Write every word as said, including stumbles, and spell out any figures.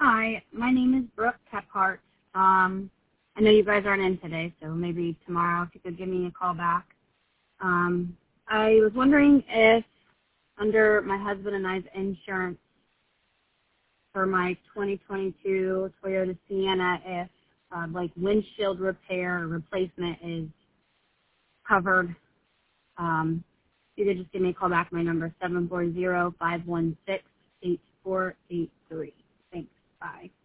Hi, my name is Brooke Kephart. Um, I know you guys aren't in today, so maybe tomorrow if you could give me a call back. Um, I was wondering if under my husband and I's insurance for my twenty twenty-two Toyota Sienna, if uh, like windshield repair or replacement is covered. Um, you could just give me a call back. My number is seven four zero, five one six, eight four eight three. Thanks. Bye.